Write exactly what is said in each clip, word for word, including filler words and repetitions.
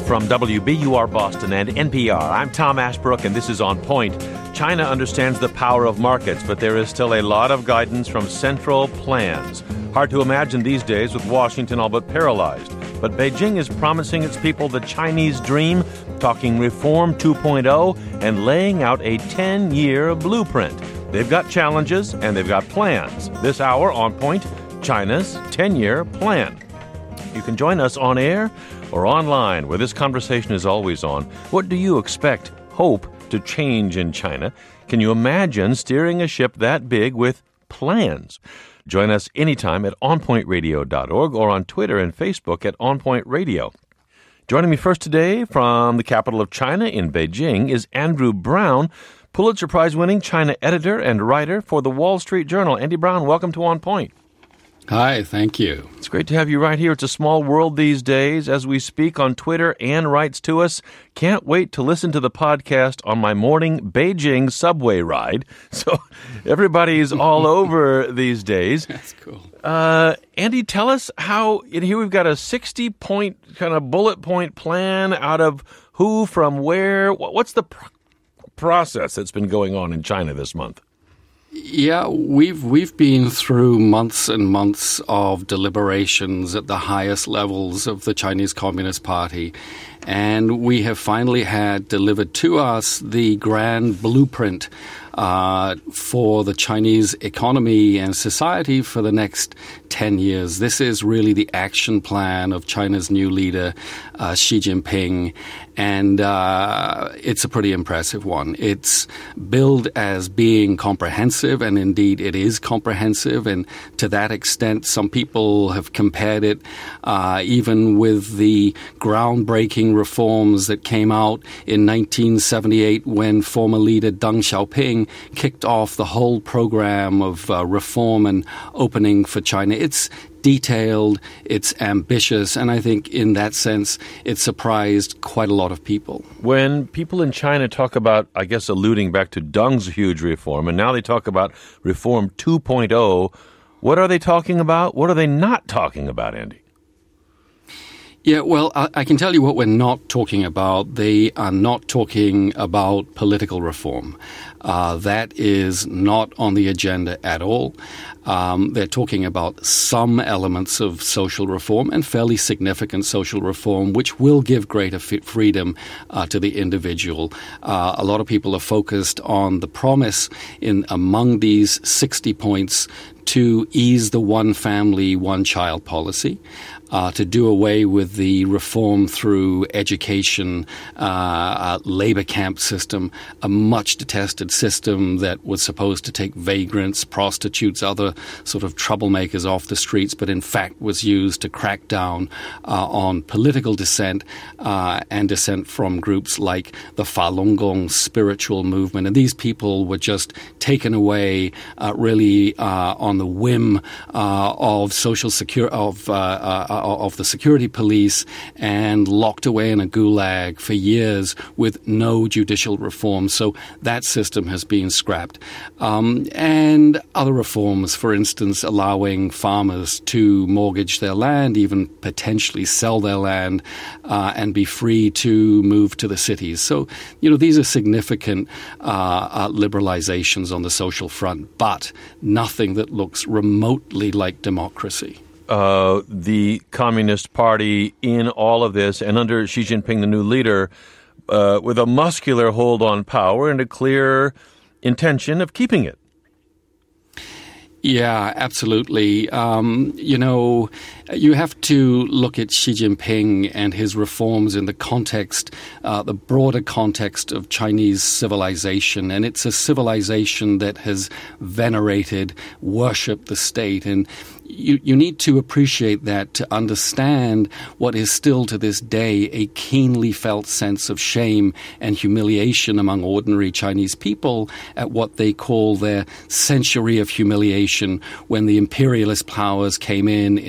From W B U R Boston and N P R, I'm Tom Ashbrook, and this is On Point. China understands the power of markets, but there is still a lot of guidance from central plans. Hard to imagine these days with Washington all but paralyzed. But Beijing is promising its people the Chinese dream, talking Reform two point oh, and laying out a ten-year blueprint. They've got challenges, and they've got plans. This hour, On Point, China's ten-year plan. You can join us on air or online, where this conversation is always on. What do you expect, hope, to change in China? Can you imagine steering a ship that big with plans? Join us anytime at on point radio dot org or on Twitter and Facebook at On Point Radio. Joining me first today from the capital of China in Beijing is Andrew Brown, Pulitzer Prize-winning China editor and writer for the Wall Street Journal. Andy Brown, welcome to On Point. Hi, thank you. It's great to have you right here. It's a small world these days as we speak on Twitter. Anne writes to us, can't wait to listen to the podcast on my morning Beijing subway ride. So everybody's all over these days. That's cool. Uh, Andy, tell us how, and here we've got a sixty-point kind of bullet point plan out of who, from where. What's the pr- process that's been going on in China this month? Yeah, we've we've been through months and months of deliberations at the highest levels of the Chinese Communist Party, and we have finally had delivered to us the grand blueprint uh, for the Chinese economy and society for the next ten years. This is really the action plan of China's new leader, uh, Xi Jinping, and uh, it's a pretty impressive one. It's billed as being comprehensive, and indeed it is comprehensive, and to that extent some people have compared it uh, even with the groundbreaking reforms that came out in nineteen seventy-eight when former leader Deng Xiaoping kicked off the whole program of uh, reform and opening for China. It's detailed, it's ambitious, and I think in that sense it surprised quite a lot of people. When people in China talk about, I guess, alluding back to Deng's huge reform, and now they talk about Reform two point oh, what are they talking about? What are they not talking about, Andy? Yeah, well, I, I can tell you what we're not talking about. They are not talking about political reform. Uh, that is not on the agenda at all. Um, they're talking about some elements of social reform and fairly significant social reform, which will give greater f- freedom uh, to the individual. Uh, a lot of people are focused on the promise in among these sixty points to ease the one family, one child policy. Uh, to do away with the reform through education, uh, uh, labor camp system, a much detested system that was supposed to take vagrants, prostitutes, other sort of troublemakers off the streets, but in fact was used to crack down uh, on political dissent uh, and dissent from groups like the Falun Gong spiritual movement. And these people were just taken away uh, really uh, on the whim uh, of social security, of uh, uh, of the security police, and locked away in a gulag for years with no judicial reform. So that system has been scrapped. Um, and other reforms, for instance, allowing farmers to mortgage their land, even potentially sell their land, uh, and be free to move to the cities. So, you know, these are significant uh, uh, liberalizations on the social front, but nothing that looks remotely like democracy. Uh, the Communist Party in all of this, and under Xi Jinping, the new leader, uh, with a muscular hold on power and a clear intention of keeping it. Yeah, absolutely. Um, you know, you have to look at Xi Jinping and his reforms in the context, uh, the broader context of Chinese civilization. And it's a civilization that has venerated, worshipped the state. And You, you need to appreciate that to understand what is still to this day a keenly felt sense of shame and humiliation among ordinary Chinese people at what they call their century of humiliation when the imperialist powers came in, invaded,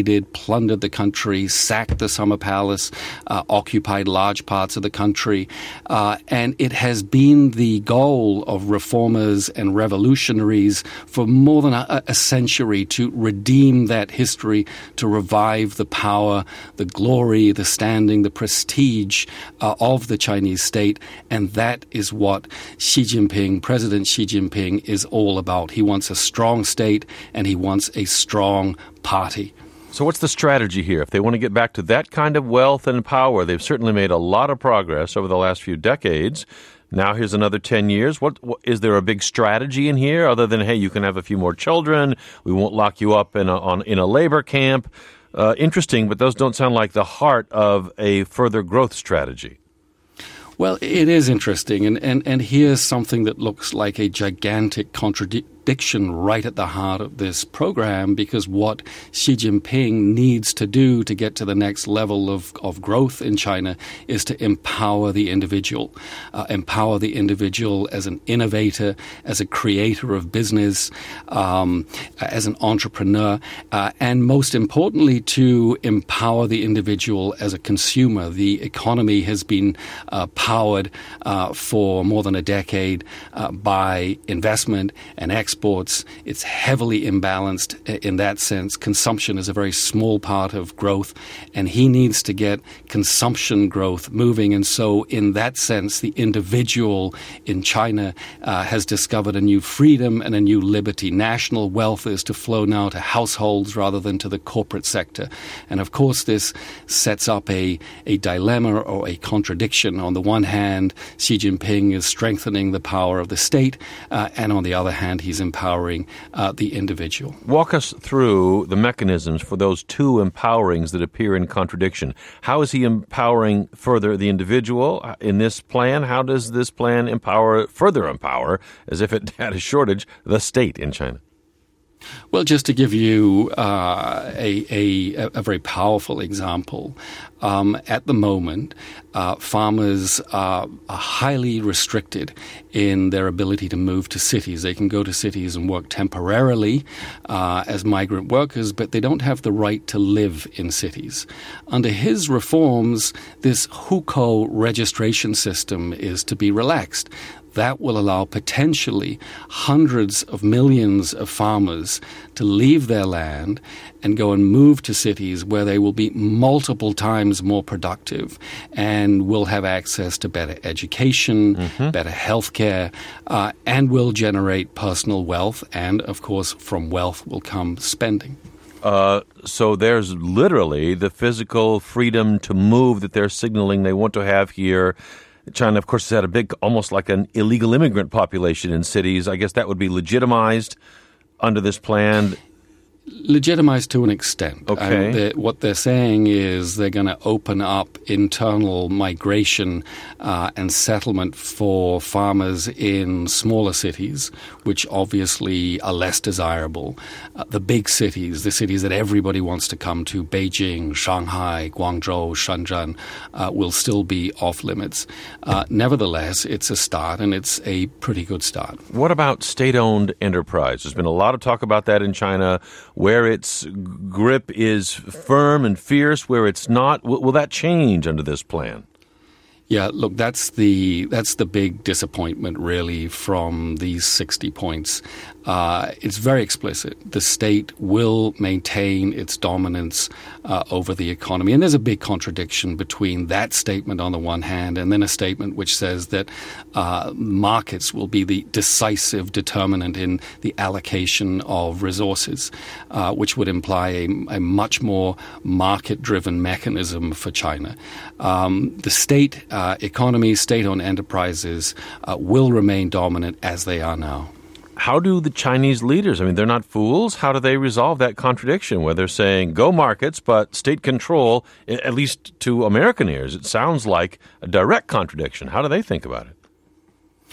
invaded, plundered the country, sacked the Summer Palace, uh, occupied large parts of the country. Uh, and it has been the goal of reformers and revolutionaries for more than a, a century to redeem that history, to revive the power, the glory, the standing, the prestige uh, of the Chinese state. And that is what Xi Jinping, President Xi Jinping, is all about. He wants a strong state and he wants a strong party. So what's the strategy here? If they want to get back to that kind of wealth and power, they've certainly made a lot of progress over the last few decades. Now here's another ten years. What, what is there a big strategy in here other than, hey, you can have a few more children, we won't lock you up in a, on, in a labor camp? Uh, interesting, but those don't sound like the heart of a further growth strategy. Well, it is interesting, and, and, and here's something that looks like a gigantic contradiction right at the heart of this program, because what Xi Jinping needs to do to get to the next level of, of growth in China is to empower the individual, uh, empower the individual as an innovator, as a creator of business, um, as an entrepreneur, uh, and most importantly, to empower the individual as a consumer. The economy has been uh, powered uh, for more than a decade uh, by investment and export. Exports. It's heavily imbalanced in that sense. Consumption is a very small part of growth, and he needs to get consumption growth moving. And so in that sense, the individual in China uh, has discovered a new freedom and a new liberty. National wealth is to flow now to households rather than to the corporate sector. And of course, this sets up a, a dilemma or a contradiction. On the one hand, Xi Jinping is strengthening the power of the state, uh, and on the other hand, he's empowering uh, the individual. Walk us through the mechanisms for those two empowerings that appear in contradiction. How is he empowering further the individual in this plan? How does this plan empower, further empower, as if it had a shortage, the state in China? Well, just to give you uh, a, a, a very powerful example, um, at the moment, uh, farmers are, are highly restricted in their ability to move to cities. They can go to cities and work temporarily uh, as migrant workers, but they don't have the right to live in cities. Under his reforms, this hukou registration system is to be relaxed. That will allow potentially hundreds of millions of farmers to leave their land and go and move to cities where they will be multiple times more productive and will have access to better education, mm-hmm. better health care, uh, and will generate personal wealth. And, of course, from wealth will come spending. Uh, so there's literally the physical freedom to move that they're signaling they want to have here. China, of course, has had a big, almost like an illegal immigrant population in cities. I guess that would be legitimized under this plan. Legitimized to an extent. Okay. Um, they're, what they're saying is they're going to open up internal migration uh, and settlement for farmers in smaller cities, which obviously are less desirable. Uh, the big cities, the cities that everybody wants to come to, Beijing, Shanghai, Guangzhou, Shenzhen, uh, will still be off limits. Uh, nevertheless, it's a start, and it's a pretty good start. What about state-owned enterprise? There's been a lot of talk about that in China, where its grip is firm and fierce, where it's not. Will, will that change under this plan? Yeah, look, that's the that's the big disappointment, really, from these sixty points. Uh, it's very explicit. The state will maintain its dominance uh, over the economy. And there's a big contradiction between that statement on the one hand and then a statement which says that uh, markets will be the decisive determinant in the allocation of resources, uh, which would imply a, a much more market-driven mechanism for China. Um, the state uh, economy, state-owned enterprises uh, will remain dominant as they are now. How do the Chinese leaders, I mean, they're not fools. How do they resolve that contradiction where they're saying, go markets, but state control, at least to American ears, it sounds like a direct contradiction. How do they think about it?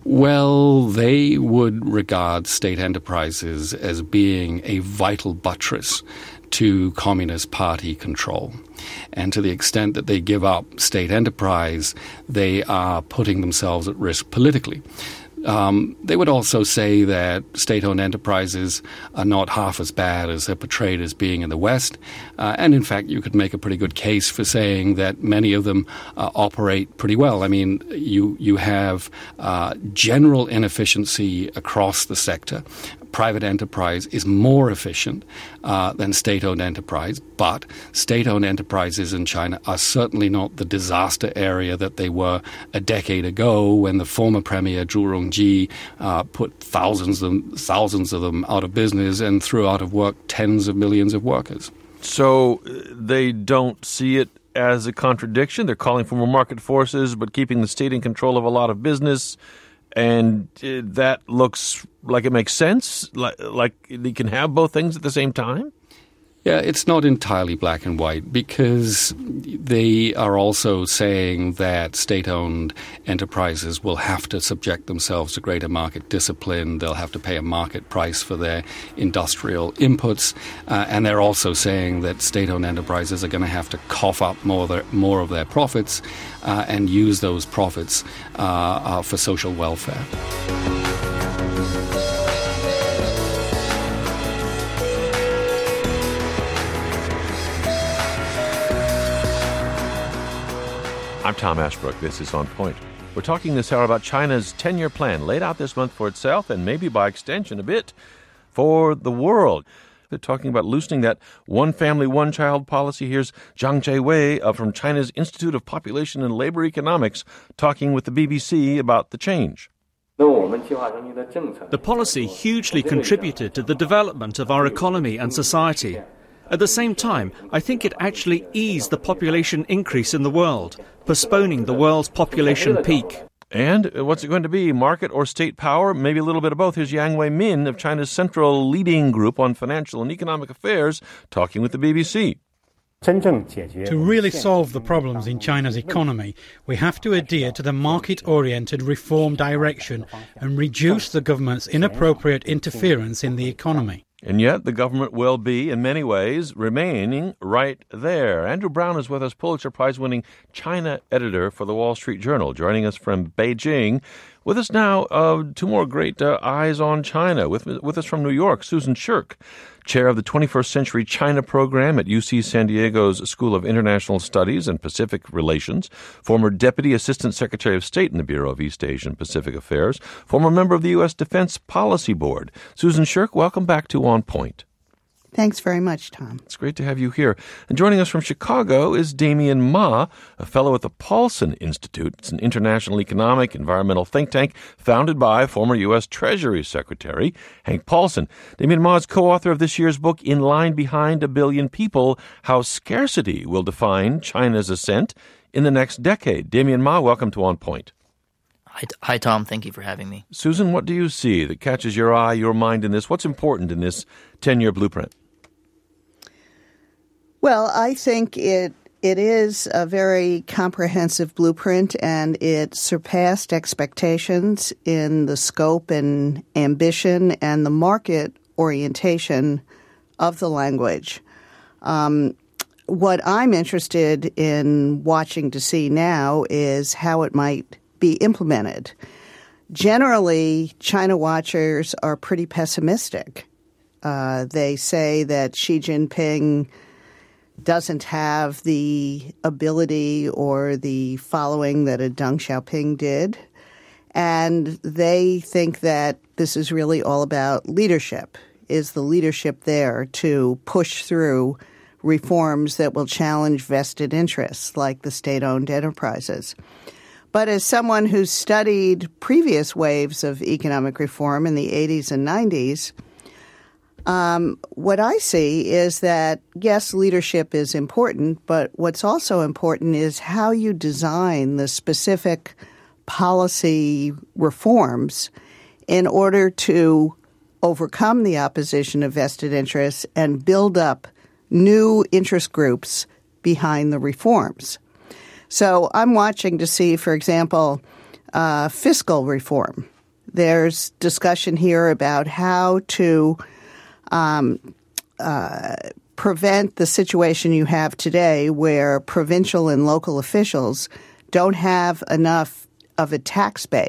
Well, they would regard state enterprises as being a vital buttress to Communist Party control. And to the extent that they give up state enterprise, they are putting themselves at risk politically. Um, they would also say that state-owned enterprises are not half as bad as they're portrayed as being in the West. Uh, and in fact, you could make a pretty good case for saying that many of them uh, operate pretty well. I mean, you, you have uh, general inefficiency across the sector. Private enterprise is more efficient uh, than state-owned enterprise, but state-owned enterprises in China are certainly not the disaster area that they were a decade ago when the former premier Zhu Rongji uh, put thousands of them, thousands of them out of business and threw out of work tens of millions of workers. So they don't see it as a contradiction. They're calling for more market forces, but keeping the state in control of a lot of business. And uh, that looks like it makes sense, like, like you can have both things at the same time? Yeah, it's not entirely black and white because they are also saying that state-owned enterprises will have to subject themselves to greater market discipline. They'll have to pay a market price for their industrial inputs. Uh, and they're also saying that state-owned enterprises are going to have to cough up more of their, more of their profits uh, and use those profits uh, uh, for social welfare. I'm Tom Ashbrook. This is On Point. We're talking this hour about China's ten-year plan laid out this month for itself and maybe by extension a bit for the world. They're talking about loosening that one-family, one-child policy. Here's Zhang Jiewei uh, from China's Institute of Population and Labor Economics talking with the B B C about the change. The policy hugely contributed to the development of our economy and society. At the same time, I think it actually eased the population increase in the world, postponing the world's population peak. And what's it going to be, market or state power? Maybe a little bit of both. Here's Yang Wei-min of China's Central Leading Group on Financial and Economic Affairs talking with the B B C. To really solve the problems in China's economy, we have to adhere to the market-oriented reform direction and reduce the government's inappropriate interference in the economy. And yet the government will be, in many ways, remaining right there. Andrew Brown is with us, Pulitzer Prize-winning China editor for the Wall Street Journal, joining us from Beijing. With us now, uh, two more great uh, eyes on China. With, with us from New York, Susan Shirk, chair of the twenty-first Century China program at U C San Diego's School of International Studies and Pacific Relations, former Deputy Assistant Secretary of State in the Bureau of East Asia and Pacific Affairs, former member of the U S Defense Policy Board. Susan Shirk, welcome back to On Point. Thanks very much, Tom. It's great to have you here. And joining us from Chicago is Damian Ma, a fellow at the Paulson Institute. It's an international economic environmental think tank founded by former U S Treasury Secretary Hank Paulson. Damian Ma is co-author of this year's book, In Line Behind a Billion People, How Scarcity Will Define China's Ascent in the Next Decade. Damian Ma, welcome to On Point. Hi, hi, Tom. Thank you for having me. Susan, what do you see that catches your eye, your mind in this? What's important in this ten-year blueprint? Well, I think it it is a very comprehensive blueprint, and it surpassed expectations in the scope and ambition and the market orientation of the language. Um, what I'm interested in watching to see now is how it might be implemented. Generally, China watchers are pretty pessimistic. Uh, they say that Xi Jinping doesn't have the ability or the following that a Deng Xiaoping did. And they think that this is really all about leadership. Is the leadership there to push through reforms that will challenge vested interests like the state-owned enterprises? But as someone who's studied previous waves of economic reform in the eighties and nineties, Um, what I see is that, yes, leadership is important, but what's also important is how you design the specific policy reforms in order to overcome the opposition of vested interests and build up new interest groups behind the reforms. So I'm watching to see, for example, uh, fiscal reform. There's discussion here about how to Um, uh, prevent the situation you have today where provincial and local officials don't have enough of a tax base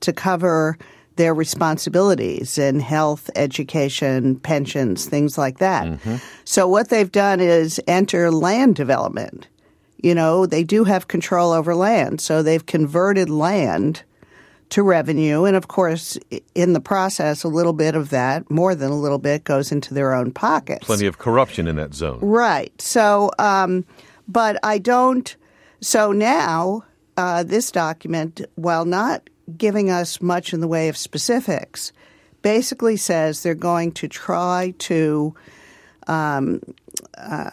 to cover their responsibilities in health, education, pensions, things like that. Mm-hmm. So what they've done is enter land development. You know, they do have control over land, so they've converted land to revenue. And, of course, in the process, a little bit of that, more than a little bit, goes into their own pockets. Plenty of corruption in that zone. Right. So, um, but I don't – so now uh, this document, while not giving us much in the way of specifics, basically says they're going to try to um, uh,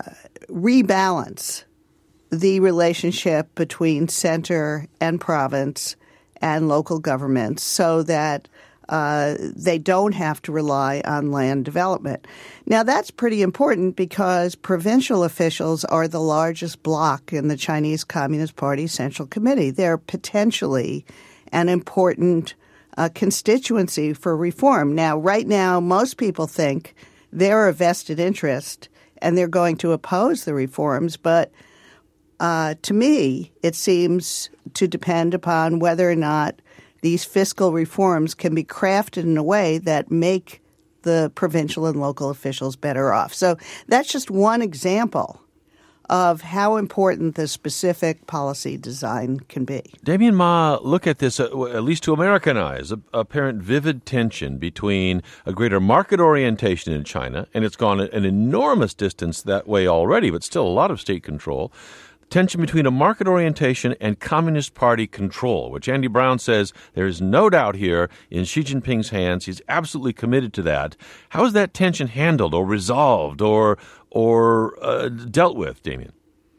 rebalance the relationship between center and province and local governments so that uh, they don't have to rely on land development. Now, that's pretty important because provincial officials are the largest bloc in the Chinese Communist Party Central Committee. They're potentially an important uh, constituency for reform. Now, right now, most people think they're a vested interest and they're going to oppose the reforms, but Uh, to me, it seems to depend upon whether or not these fiscal reforms can be crafted in a way that make the provincial and local officials better off. So that's just one example of how important the specific policy design can be. Damien Ma, look at this, uh, at least to American eyes, a apparent vivid tension between a greater market orientation in China, and it's gone an enormous distance that way already, but still a lot of state control, tension between a market orientation and Communist Party control, which Andy Brown says there is no doubt here in Xi Jinping's hands. He's absolutely committed to that. How is that tension handled or resolved or or uh, dealt with, Damien?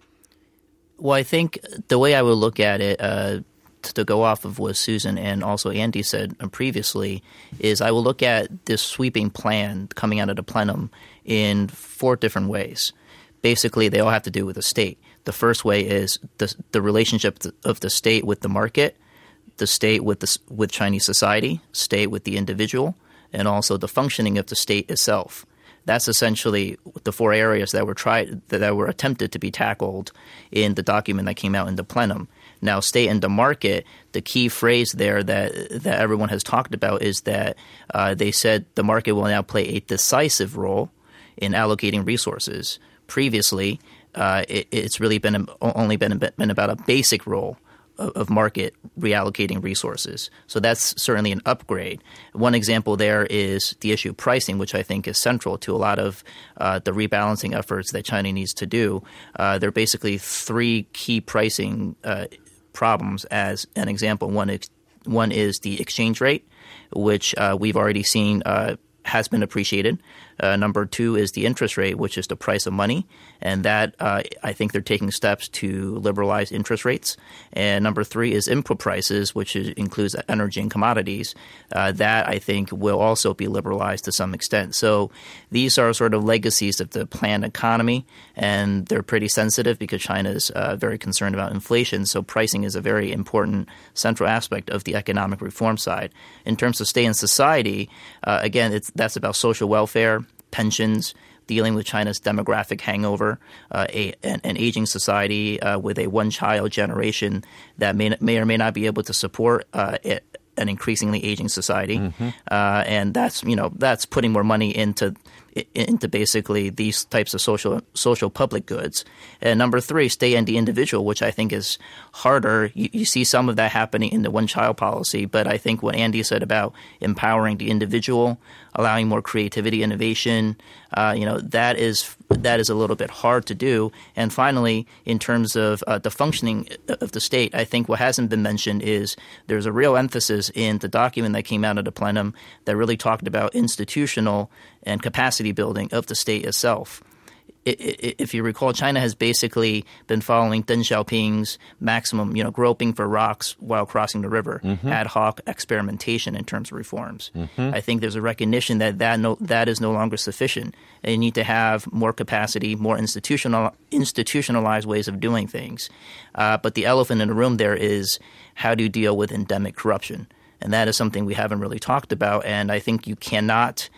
Well, I think the way I would look at it, uh, to, to go off of what Susan and also Andy said previously, is I will look at this sweeping plan coming out of the plenum in four different ways. Basically, they all have to do with the state. The first way is the the relationship of the state with the market, the state with the, with Chinese society, state with the individual, and also the functioning of the state itself. That's essentially the four areas that were tried that were attempted to be tackled in the document that came out in the plenum. Now, state and the market, the key phrase there that that everyone has talked about is that uh, they said the market will now play a decisive role in allocating resources. Previously, Uh, it, it's really been only been, been about a basic role of, of market reallocating resources. So that's certainly an upgrade. One example there is the issue of pricing, which I think is central to a lot of uh, the rebalancing efforts that China needs to do. Uh, there are basically three key pricing uh, problems as an example. One, ex- one is the exchange rate, which uh, we've already seen uh, has been appreciated. Uh, number two is the interest rate, which is the price of money. And that uh, I think they're taking steps to liberalize interest rates. And number three is input prices, which is, includes energy and commodities. Uh, that I think will also be liberalized to some extent. So these are sort of legacies of the planned economy, and they're pretty sensitive because China is uh, very concerned about inflation. So pricing is a very important central aspect of the economic reform side. In terms of state and society, uh, again, it's, that's about social welfare, pensions, dealing with China's demographic hangover, uh, a, an, an aging society uh, with a one-child generation that may, may or may not be able to support uh, it, an increasingly aging society, mm-hmm. uh, and that's you know that's putting more money into into basically these types of social social public goods. And number three, stay in the individual, which I think is harder. You, you see some of that happening in the one-child policy, but I think what Andy said about empowering the individual, allowing more creativity, innovation, uh, you know, that is that is a little bit hard to do. And finally, in terms of uh, the functioning of the state, I think what hasn't been mentioned is there's a real emphasis in the document that came out of the plenum that really talked about institutional and capacity building of the state itself. It, it, if you recall, China has basically been following Deng Xiaoping's maximum, you know, groping for rocks while crossing the river, mm-hmm. ad hoc experimentation in terms of reforms. Mm-hmm. I think there's a recognition that that, no, that is no longer sufficient. And you need to have more capacity, more institutional, institutionalized ways of doing things. Uh, but the elephant in the room there is how do you deal with endemic corruption? And that is something we haven't really talked about. And I think you cannot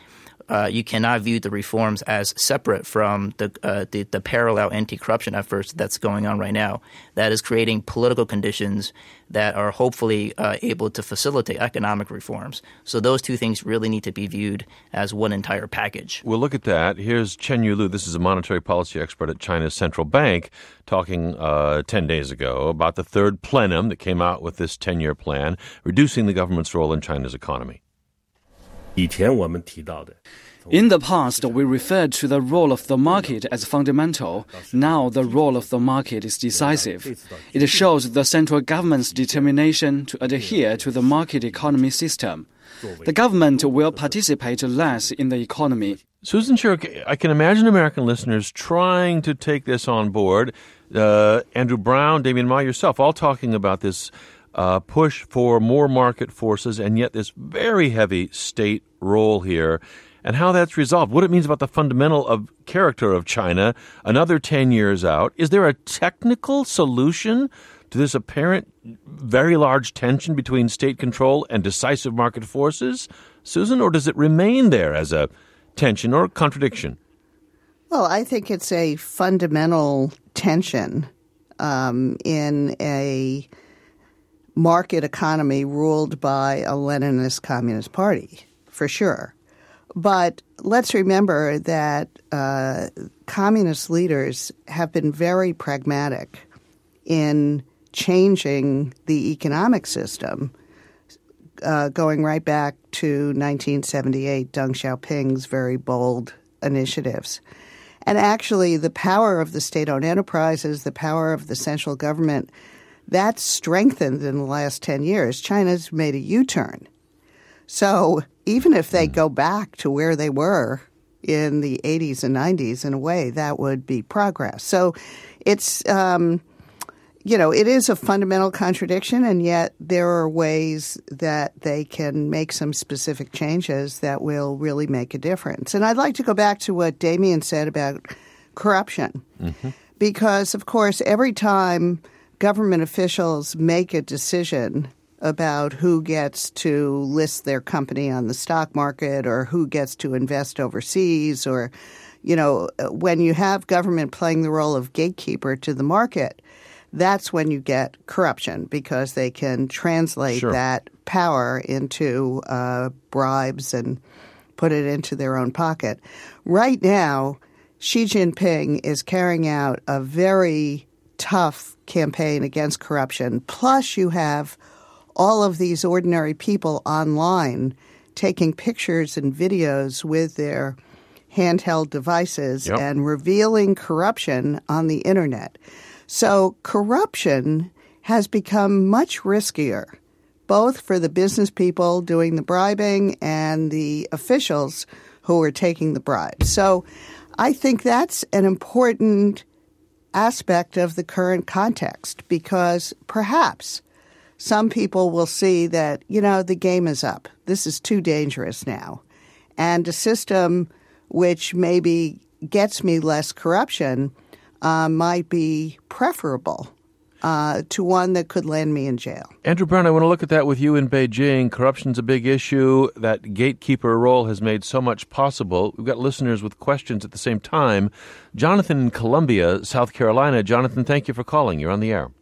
uh, you cannot view the reforms as separate from the, uh, the the parallel anti-corruption efforts that's going on right now. That is creating political conditions that are hopefully uh, able to facilitate economic reforms. So those two things really need to be viewed as one entire package. We'll look at that. Here's Chen Yulu. This is a monetary policy expert at China's central bank, talking uh, ten days ago about the third plenum that came out with this ten-year plan, reducing the government's role in China's economy. In the past, we referred to the role of the market as fundamental. Now, the role of the market is decisive. It shows the central government's determination to adhere to the market economy system. The government will participate less in the economy. Susan Shirk, I can imagine American listeners trying to take this on board. Uh, Andrew Brown, Damien Ma, yourself, all talking about this uh, push for more market forces and yet this very heavy state role here and how that's resolved, what it means about the fundamental of character of China another ten years out. Is there a technical solution to this apparent very large tension between state control and decisive market forces, Susan, or does it remain there as a tension or contradiction? Well, I think it's a fundamental tension um, in a market economy ruled by a Leninist Communist Party, for sure. But let's remember that uh, communist leaders have been very pragmatic in changing the economic system, uh, going right back to nineteen seventy-eight, Deng Xiaoping's very bold initiatives. And actually, the power of the state-owned enterprises, the power of the central government, that's strengthened in the last ten years. China's made a U-turn. So even if they go back to where they were in the eighties and nineties, in a way, that would be progress. So it's, um, you know, it is a fundamental contradiction, and yet there are ways that they can make some specific changes that will really make a difference. And I'd like to go back to what Damien said about corruption, mm-hmm. because, of course, every time government officials make a decision about who gets to list their company on the stock market or who gets to invest overseas, or, you know, when you have government playing the role of gatekeeper to the market, that's when you get corruption, because they can translate sure. that power into uh, bribes and put it into their own pocket. Right now, Xi Jinping is carrying out a very tough campaign against corruption. Plus, you have all of these ordinary people online taking pictures and videos with their handheld devices yep. and revealing corruption on the internet. So corruption has become much riskier, both for the business people doing the bribing and the officials who are taking the bribes. So I think that's an important aspect of the current context, because perhaps some people will see that, you know, the game is up. This is too dangerous now. And a system which maybe gets me less corruption uh, might be preferable uh, to one that could land me in jail. Andrew Brown, I want to look at that with you in Beijing. Corruption's a big issue. That gatekeeper role has made so much possible. We've got listeners with questions at the same time. Jonathan in Columbia, South Carolina. Jonathan, thank you for calling. You're on the air.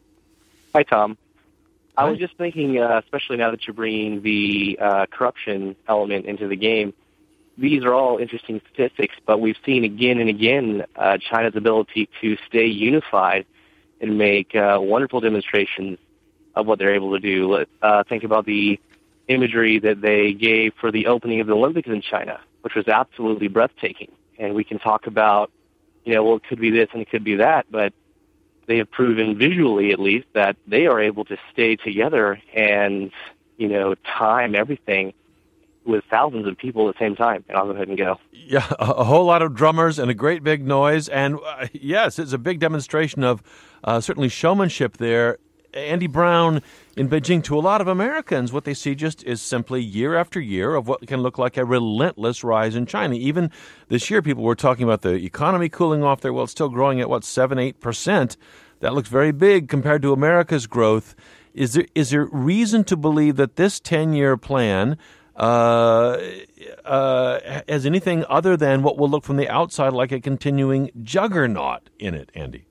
Hi, Tom. I was just thinking, uh, especially now that you're bringing the uh, corruption element into the game, these are all interesting statistics, but we've seen again and again uh, China's ability to stay unified and make uh, wonderful demonstrations of what they're able to do. Uh, think about the imagery that they gave for the opening of the Olympics in China, which was absolutely breathtaking. And we can talk about, you know, well, it could be this and it could be that, but they have proven visually, at least, that they are able to stay together and, you know, time everything with thousands of people at the same time. And I'll go ahead and go. Yeah, a, a whole lot of drummers and a great big noise. And, uh, yes, it's a big demonstration of uh, certainly showmanship there. Andy Brown, in Beijing, to a lot of Americans, what they see just is simply year after year of what can look like a relentless rise in China. Even this year, people were talking about the economy cooling off there. Well, it's still growing at, what, seven, eight percent. That looks very big compared to America's growth. Is there is there reason to believe that this ten-year plan uh, uh, as anything other than what will look from the outside like a continuing juggernaut in it, Andy?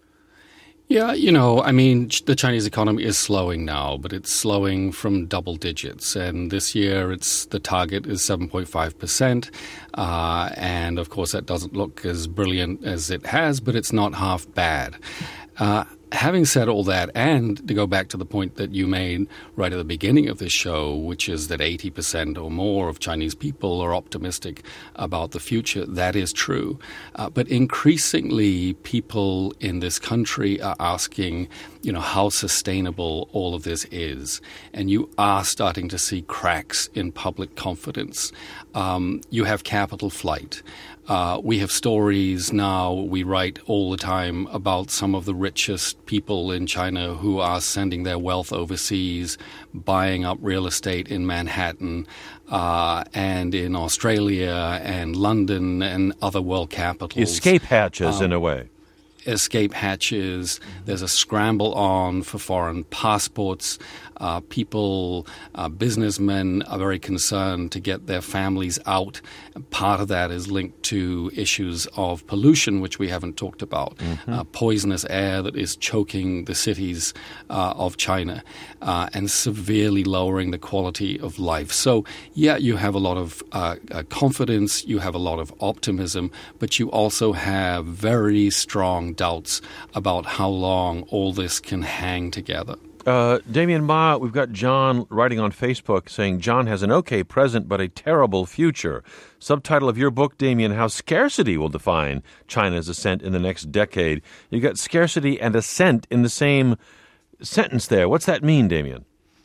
Yeah, you know, I mean, the Chinese economy is slowing now, but it's slowing from double digits. And this year, it's the target is seven point five percent. Uh, and, of course, that doesn't look as brilliant as it has, but it's not half bad. Uh, having said all that, and to go back to the point that you made right at the beginning of this show, which is that eighty percent or more of Chinese people are optimistic about the future, that is true. Uh, but increasingly, people in this country are asking, you know, how sustainable all of this is. And you are starting to see cracks in public confidence. Um, you have capital flight. Uh, we have stories now, we write all the time about some of the richest people in China who are sending their wealth overseas, buying up real estate in Manhattan uh, and in Australia and London and other world capitals. Escape hatches, um, in a way. Escape hatches. There's a scramble on for foreign passports. Uh, people, uh, businessmen are very concerned to get their families out. Part of that is linked to issues of pollution, which we haven't talked about. Mm-hmm. Uh, poisonous air that is choking the cities uh, of China uh, and severely lowering the quality of life. So, yeah, you have a lot of uh, uh, confidence, you have a lot of optimism, but you also have very strong doubts about how long all this can hang together. Uh, Damien Ma, we've got John writing on Facebook saying, John has an okay present but a terrible future. Subtitle of your book, Damien, How Scarcity Will Define China's Ascent in the Next Decade. You got scarcity and ascent in the same sentence there. What's that mean, Damien?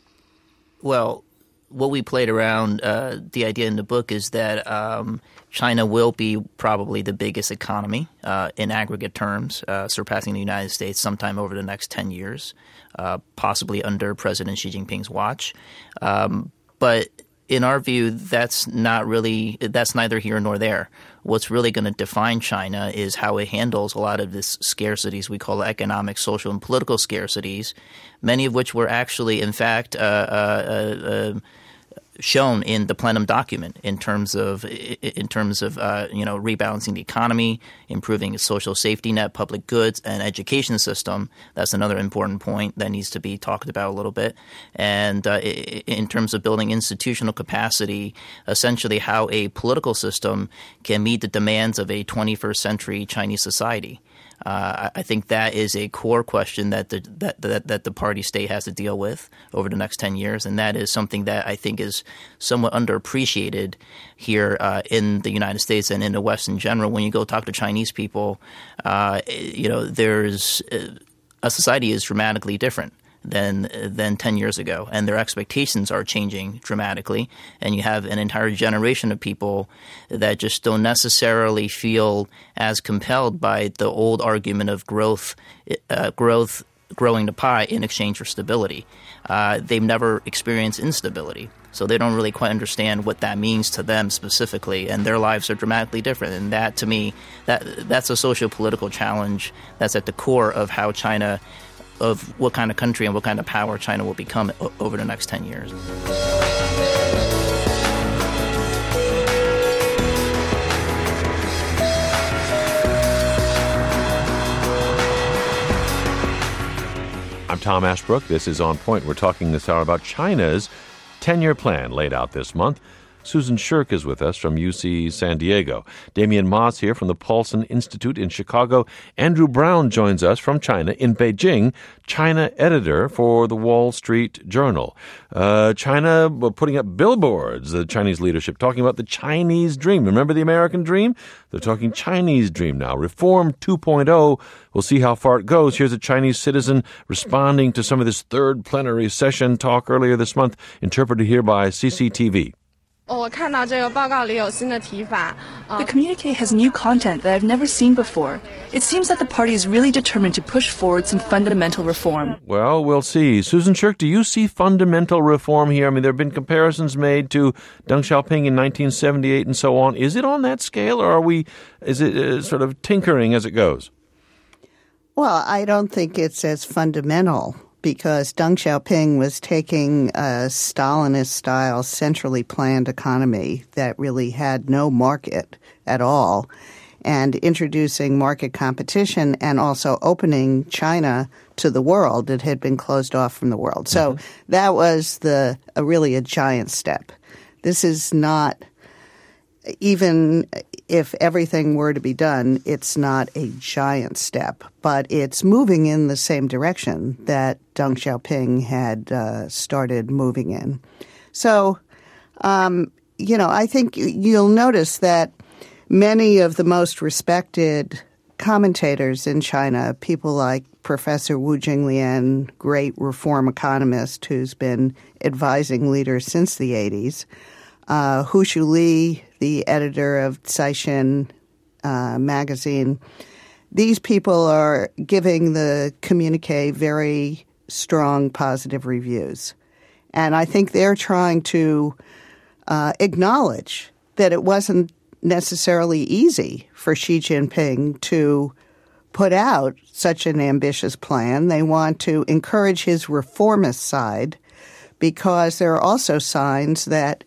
Well, what we played around, uh, the idea in the book is that um, China will be probably the biggest economy uh, in aggregate terms, uh, surpassing the United States sometime over the next ten years, uh, possibly under President Xi Jinping's watch. Um, but in our view, that's not really – that's neither here nor there. What's really going to define China is how it handles a lot of this scarcities we call economic, social, and political scarcities, many of which were actually, in fact, uh, uh, uh, shown in the plenum document in terms of in terms of uh, you know rebalancing the economy, improving its social safety net, public goods, and education system. That's another important point that needs to be talked about a little bit. And uh, in terms of building institutional capacity, essentially how a political system can meet the demands of a twenty-first century Chinese society. Uh, I think that is a core question that the that, that that the party state has to deal with over the next ten years, and that is something that I think is somewhat underappreciated here uh, in the United States and in the West in general. When you go talk to Chinese people, uh, you know, there's a society is dramatically different than than ten years ago, and their expectations are changing dramatically. And you have an entire generation of people that just don't necessarily feel as compelled by the old argument of growth, uh, growth, growing the pie in exchange for stability. Uh, they've never experienced instability, so they don't really quite understand what that means to them specifically, and their lives are dramatically different. And that, to me, that that's a socio-political challenge that's at the core of how China of what kind of country and what kind of power China will become o- over the next ten years. I'm Tom Ashbrook. This is On Point. We're talking this hour about China's ten-year plan laid out this month. Susan Shirk is with us from U C San Diego. Damien Ma's here from the Paulson Institute in Chicago. Andrew Brown joins us from China in Beijing, China editor for the Wall Street Journal. Uh, China putting up billboards, the Chinese leadership, talking about the Chinese dream. Remember the American dream? They're talking Chinese dream now. Reform two point oh. We'll see how far it goes. Here's a Chinese citizen responding to some of this third plenary session talk earlier this month, interpreted here by C C T V. The communique has new content that I've never seen before. It seems that the party is really determined to push forward some fundamental reform. Well, we'll see. Susan Shirk, do you see fundamental reform here? I mean, there have been comparisons made to Deng Xiaoping in nineteen seventy-eight and so on. Is it on that scale, or are we, is it uh, sort of tinkering as it goes? Well, I don't think it's as fundamental because Deng Xiaoping was taking a Stalinist-style, centrally planned economy that really had no market at all and introducing market competition and also opening China to the world that had been closed off from the world. So mm-hmm. that was the a really a giant step. This is not, even if everything were to be done, it's not a giant step, but it's moving in the same direction that Deng Xiaoping had uh, started moving in. So, um, you know, I think you'll notice that many of the most respected commentators in China, people like Professor Wu Jinglian, great reform economist who's been advising leaders since the eighties, uh, Hu Shuli, the editor of Caixin uh, magazine, these people are giving the communique very strong positive reviews. And I think they're trying to uh, acknowledge that it wasn't necessarily easy for Xi Jinping to put out such an ambitious plan. They want to encourage his reformist side because there are also signs that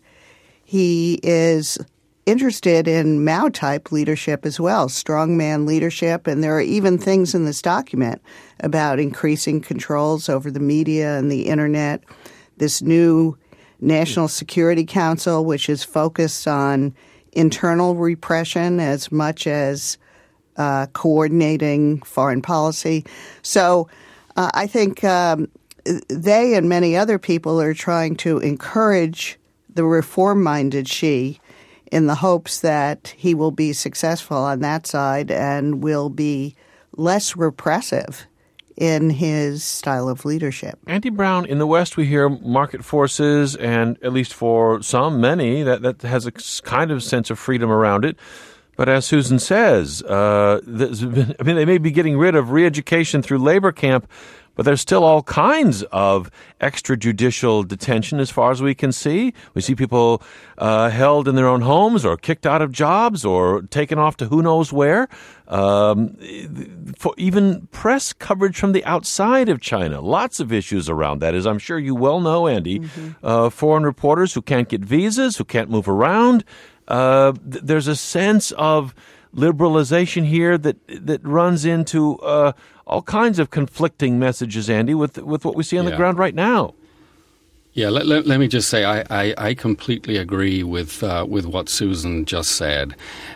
he is interested in Mao-type leadership as well, strongman leadership. And there are even things in this document about increasing controls over the media and the internet, this new National Security Council, which is focused on internal repression as much as uh, coordinating foreign policy. So uh, I think um, they and many other people are trying to encourage the reform-minded Xi in the hopes that he will be successful on that side and will be less repressive in his style of leadership. Andy Brown, in the West we hear market forces, and at least for some, many, that, that has a kind of sense of freedom around it. But as Susan says, uh, been, I mean, they may be getting rid of re-education through labor camp, but there's still all kinds of extrajudicial detention as far as we can see. We see people uh, held in their own homes or kicked out of jobs or taken off to who knows where. Um, for even press coverage from the outside of China. Lots of issues around that, as I'm sure you well know, Andy. Mm-hmm. Uh, foreign reporters who can't get visas, who can't move around. Uh, th- there's a sense of liberalization here that that runs into uh, all kinds of conflicting messages, Andy, with with what we see on yeah. the ground right now. Yeah, let, let, let me just say I, I, I completely agree with uh, with what Susan just said.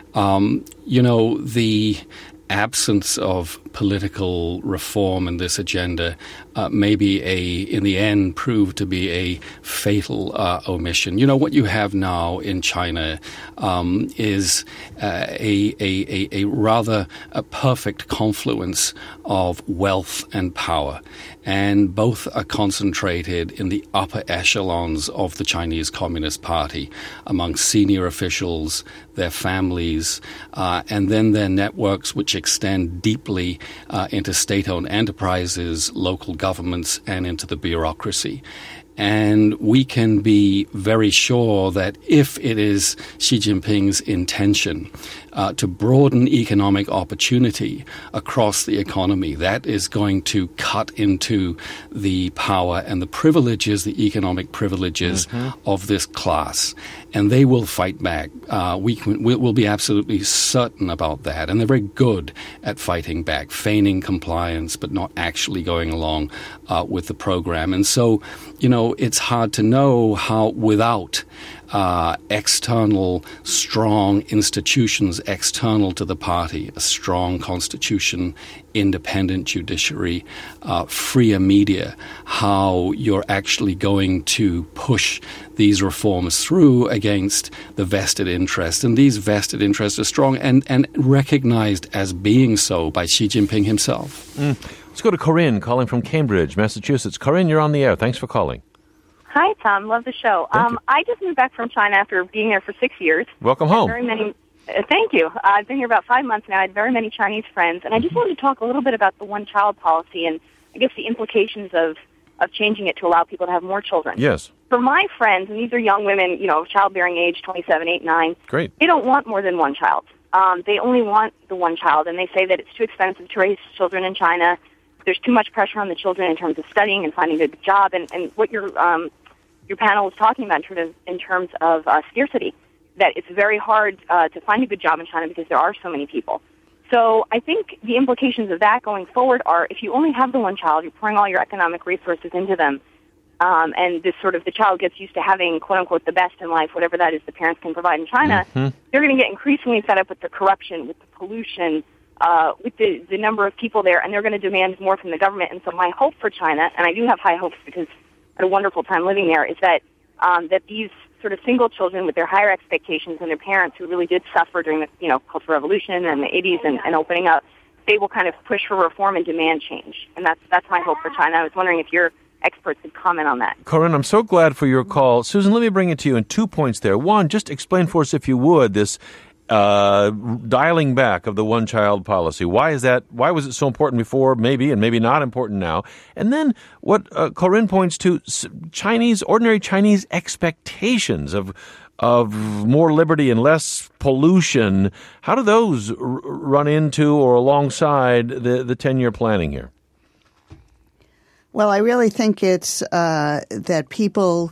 Um, you know, the absence of political reform in this agenda uh, may be a, in the end, prove to be a fatal uh, omission. You know, what you have now in China um, is uh, a, a, a, a rather a perfect confluence of wealth and power. And both are concentrated in the upper echelons of the Chinese Communist Party, among senior officials, their families, uh, and then their networks, which extend deeply uh, into state-owned enterprises, local governments, and into the bureaucracy. And we can be very sure that if it is Xi Jinping's intention uh, to broaden economic opportunity across the economy, that is going to cut into the power and the privileges, the economic privileges mm-hmm. of this class. And they will fight back. Uh, we can, we'll be absolutely certain about that. And they're very good at fighting back, feigning compliance, but not actually going along uh, with the program. And so, you know, it's hard to know how without uh, external, strong institutions external to the party, a strong constitution, independent judiciary, uh, freer media, how you're actually going to push these reforms through against the vested interest. And these vested interests are strong and, and recognized as being so by Xi Jinping himself. Mm. Let's go to Corinne, calling from Cambridge, Massachusetts. Corinne, you're on the air. Thanks for calling. Hi, Tom. Love the show. Um, I just moved back from China after being there for six years. Welcome home. Very many. Uh, thank you. Uh, I've been here about five months now. I had very many Chinese friends, and I just wanted to talk a little bit about the one-child policy and I guess the implications of, of changing it to allow people to have more children. Yes. For my friends, and these are young women, you know, childbearing age, twenty-seven, eight, nine. Great. They don't want more than one child. Um, they only want the one child, and they say that it's too expensive to raise children in China. there's too much pressure on the children in terms of studying and finding a good job, and, and what your um, your panel was talking about in terms of, in terms of uh, scarcity, that it's very hard uh, to find a good job in China because there are so many people. So I think the implications of that going forward are, if you only have the one child, you're pouring all your economic resources into them, um, and this sort of the child gets used to having, quote unquote, the best in life, whatever that is the parents can provide in China, mm-hmm. they're going to get increasingly fed up with the corruption, with the pollution, uh, with the, the number of people there, and they're going to demand more from the government. And so my hope for China, and I do have high hopes because I had a wonderful time living there, is that um, that these sort of single children with their higher expectations and their parents who really did suffer during the, you know, Cultural Revolution and the eighties and, and opening up, they will kind of push for reform and demand change. And that's that's my hope for China. I was wondering if your experts could comment on that. Corinne, I'm so glad for your call. Susan, let me bring it to you in two points there. One, just explain for us, if you would, this uh, dialing back of the one-child policy. Why is that? Why was it so important before, maybe, and maybe not important now? And then what uh, Corinne points to, Chinese, ordinary Chinese expectations of of more liberty and less pollution. How do those r- run into or alongside the, the ten-year planning here? Well, I really think it's uh, that people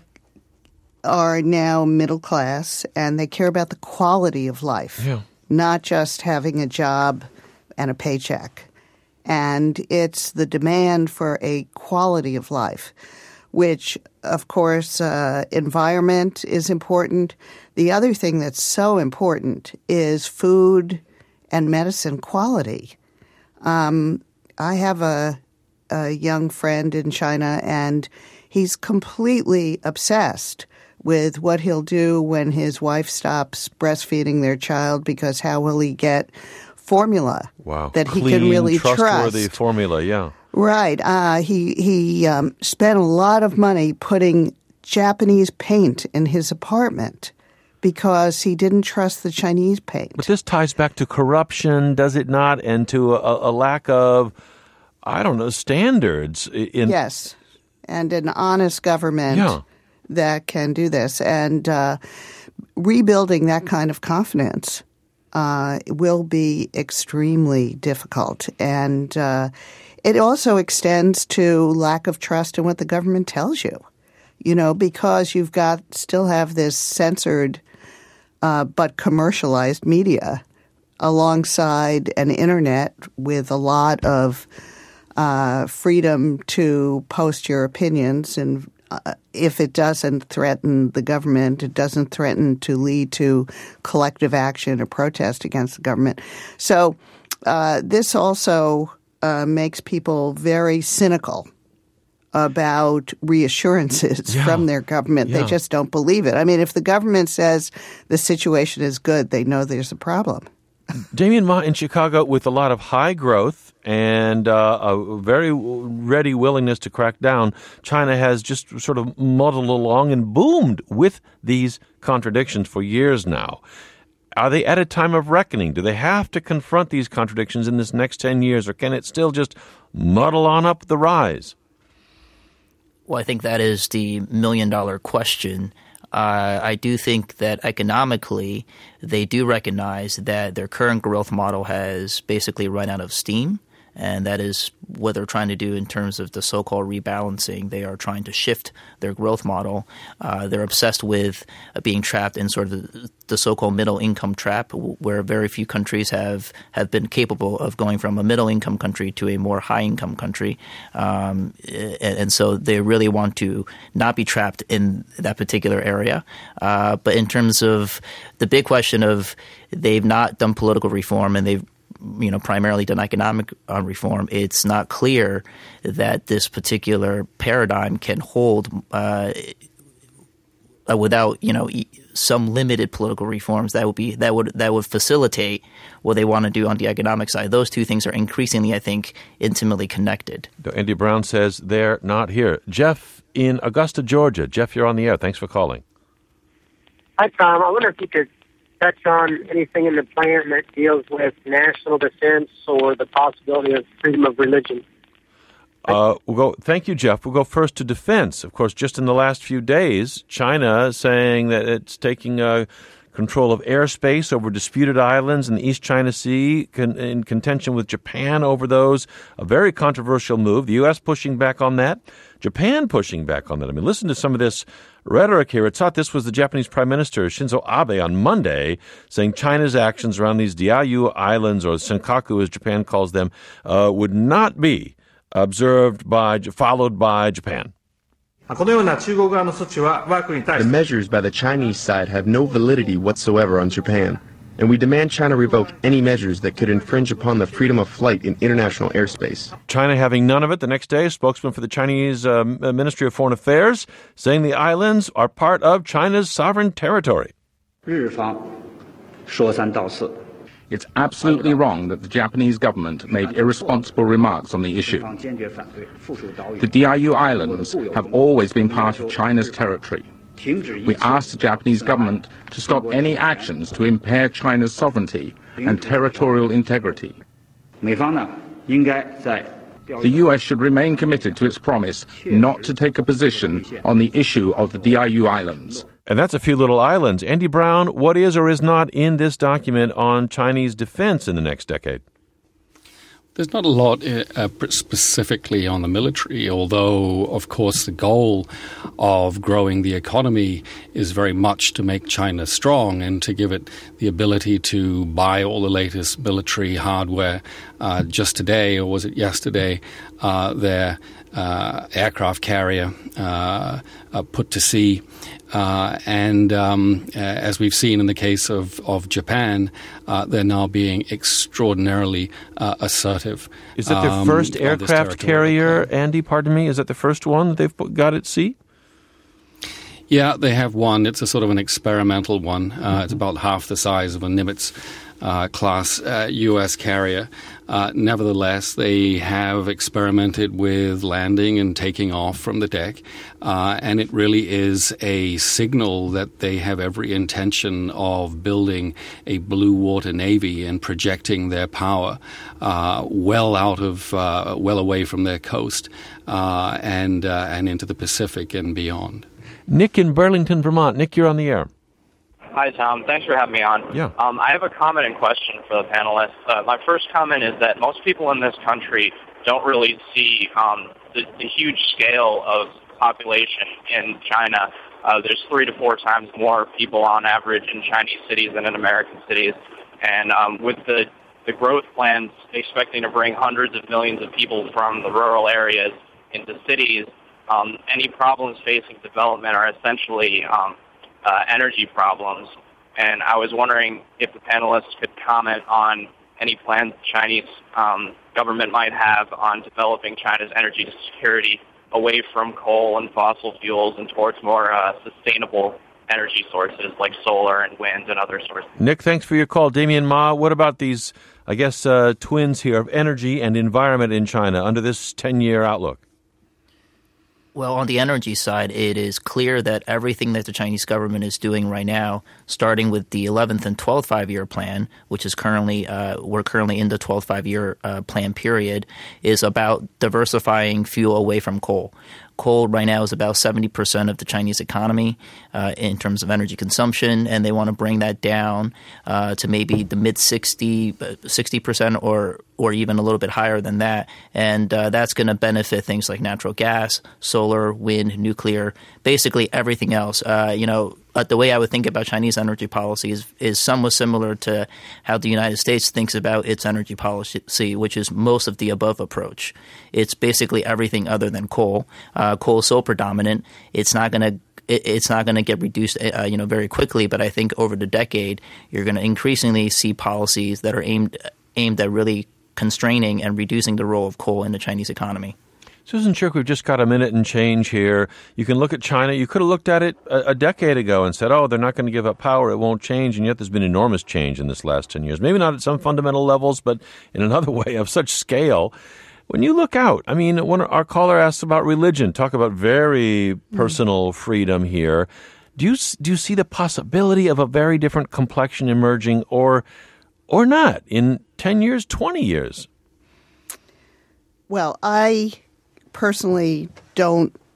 are now middle class and they care about the quality of life, yeah. not just having a job and a paycheck. And it's the demand for a quality of life, which, of course, uh, environment is important. The other thing that's so important is food and medicine quality. Um, I have a a young friend in China, and he's completely obsessed with what he'll do when his wife stops breastfeeding their child, because how will he get formula wow. that Clean, he can really trustworthy trust. formula, yeah. Right. Uh, he he um, spent a lot of money putting Japanese paint in his apartment because he didn't trust the Chinese paint. But this ties back to corruption, does it not, and to a, a lack of, I don't know, standards. In Yes, and an honest government yeah. that can do this. And uh, rebuilding that kind of confidence uh, will be extremely difficult. And uh, it also extends to lack of trust in what the government tells you, you know, because you've got still have this censored uh, but commercialized media alongside an internet with a lot of Uh, freedom to post your opinions, and uh, if it doesn't threaten the government, it doesn't threaten to lead to collective action or protest against the government. So uh, this also uh, makes people very cynical about reassurances yeah. from their government. Yeah. They just don't believe it. I mean, if the government says the situation is good, they know there's a problem. Damien Ma in Chicago, with a lot of high growth and uh, a very ready willingness to crack down, China has just sort of muddled along and boomed with these contradictions for years now. Are they at a time of reckoning? Do they have to confront these contradictions in this next ten years, or can it still just muddle on up the rise? Well, I think that is the million-dollar question. Uh, I do think that economically they do recognize that their current growth model has basically run out of steam, and that is what they're trying to do in terms of the so-called rebalancing. They are trying to shift their growth model. Uh, they're obsessed with uh, being trapped in sort of the, the so-called middle-income trap, where very few countries have, have been capable of going from a middle-income country to a more high-income country. Um, and, and so they really want to not be trapped in that particular area. Uh, but in terms of the big question of they've not done political reform and they've you know, primarily done economic uh, reform, it's not clear that this particular paradigm can hold uh, without, you know, some limited political reforms that would be that would that would facilitate what they want to do on the economic side. Those two things are increasingly, I think, intimately connected. Andy Brown says they're not here. Jeff in Augusta, Georgia. Jeff, you're on the air. Thanks for calling. Hi, Tom. I wonder if you could touch on anything in the plan that deals with national defense or the possibility of freedom of religion. Uh, we'll go. Thank you, Jeff. We'll go first to defense. Of course, just in the last few days, China is saying that it's taking uh, control of airspace over disputed islands in the East China Sea, con- in contention with Japan over those. A very controversial move. The U S pushing back on that. Japan pushing back on that. I mean, listen to some of this rhetoric here. It's thought this was the Japanese Prime Minister Shinzo Abe on Monday saying China's actions around these Diaoyu Islands, or Senkaku as Japan calls them, uh, would not be observed by, followed by Japan. The measures by the Chinese side have no validity whatsoever on Japan, and we demand China revoke any measures that could infringe upon the freedom of flight in international airspace. China having none of it. The next day, a spokesman for the Chinese uh, Ministry of Foreign Affairs saying the islands are part of China's sovereign territory. It's absolutely wrong that the Japanese government made irresponsible remarks on the issue. The Diaoyu Islands have always been part of China's territory. We ask the Japanese government to stop any actions to impair China's sovereignty and territorial integrity. The U S should remain committed to its promise not to take a position on the issue of the Diaoyu Islands. And that's a few little islands. Andy Brown, what is or is not in this document on Chinese defense in the next decade? There's not a lot uh, specifically on the military, although, of course, the goal of growing the economy is very much to make China strong and to give it the ability to buy all the latest military hardware. Uh, just today, or was it yesterday, uh, their uh, aircraft carrier uh, uh, put to sea. Uh, and um, uh, as we've seen in the case of, of Japan, uh, they're now being extraordinarily uh, assertive. Is that their um, first aircraft carrier, Andy, pardon me? Is that the first one that they've got at sea? Yeah, they have one. It's a sort of an experimental one. Uh, mm-hmm. It's about half the size of a Nimitz uh, class uh, U S carrier. Uh, nevertheless, they have experimented with landing and taking off from the deck, uh, and it really is a signal that they have every intention of building a blue water navy and projecting their power uh, well out of, uh, well away from their coast uh, and uh, and into the Pacific and beyond. Nick in Burlington, Vermont. Nick, you're on the air. Hi, Tom. Thanks for having me on. Yeah. Um, I have a comment and question for the panelists. Uh, my first comment is that most people in this country don't really see um, the, the huge scale of population in China. Uh, there's three to four times more people on average in Chinese cities than in American cities. And um, with the, the growth plans expecting to bring hundreds of millions of people from the rural areas into cities, um, any problems facing development are essentially um, Uh, energy problems, and I was wondering if the panelists could comment on any plans the Chinese um, government might have on developing China's energy security away from coal and fossil fuels and towards more uh, sustainable energy sources like solar and wind and other sources. Nick, thanks for your call. Damien Ma, what about these, I guess, uh, twins here of energy and environment in China under this ten-year outlook? Well, on the energy side, it is clear that everything that the Chinese government is doing right now, starting with the eleventh and twelfth five-year plan, which is currently uh, we're currently in the twelfth five-year uh, plan period, is about diversifying fuel away from coal. Coal right now is about seventy percent of the Chinese economy uh, in terms of energy consumption, and they want to bring that down uh, to maybe the mid sixty percent or or even a little bit higher than that. And uh, that's going to benefit things like natural gas, solar, wind, nuclear, basically everything else. Uh, you know, uh, the way I would think about Chinese energy policy is, is somewhat similar to how the United States thinks about its energy policy, which is most of the above approach. It's basically everything other than coal. Uh, coal is so predominant, it's not going to It's not going to get reduced, uh, you know, very quickly. But I think over the decade, you're going to increasingly see policies that are aimed aimed at really constraining and reducing the role of coal in the Chinese economy. Susan Shirk, we've just got a minute and change here. You can look at China. You could have looked at it a, a decade ago and said, oh, they're not going to give up power. It won't change. And yet there's been enormous change in this last ten years. Maybe not at some fundamental levels, but in another way of such scale. When you look out, I mean, when our caller asks about religion, talk about very personal freedom here. Do you do you see the possibility of a very different complexion emerging, or or not in ten years, twenty years? Well, I personally don't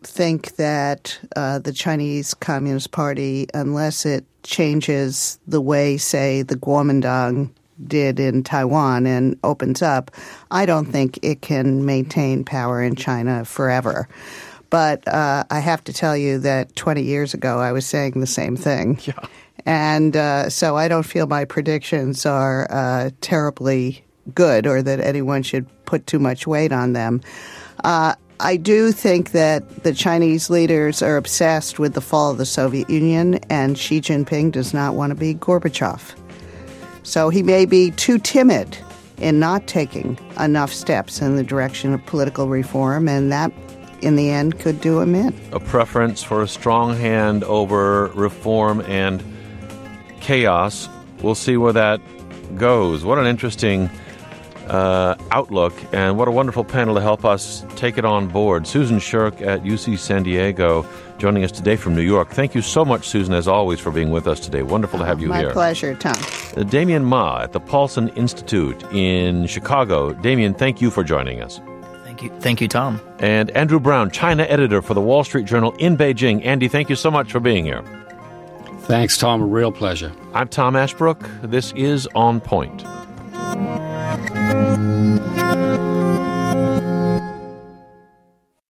think that uh, the Chinese Communist Party, unless it changes the way, say, the Kuomintang did in Taiwan and opens up, I don't think it can maintain power in China forever. But uh, I have to tell you that twenty years ago I was saying the same thing. Yeah. And uh, so I don't feel my predictions are uh, terribly good or that anyone should put too much weight on them. Uh, I do think that the Chinese leaders are obsessed with the fall of the Soviet Union, and Xi Jinping does not want to be Gorbachev. So he may be too timid in not taking enough steps in the direction of political reform, and that, in the end, could do him in. A preference for a strong hand over reform and chaos. We'll see where that goes. What an interesting uh, outlook, and what a wonderful panel to help us take it on board. Susan Shirk at U C San Diego joining us today from New York. Thank you so much, Susan, as always, for being with us today. Wonderful to have you My here. My pleasure, Tom. Uh, Damien Ma at the Paulson Institute in Chicago. Damien, thank you for joining us. Thank you, thank you, Tom. And Andrew Brown, China editor for the Wall Street Journal in Beijing. Andy, thank you so much for being here. Thanks, Tom. A real pleasure. I'm Tom Ashbrook. This is On Point.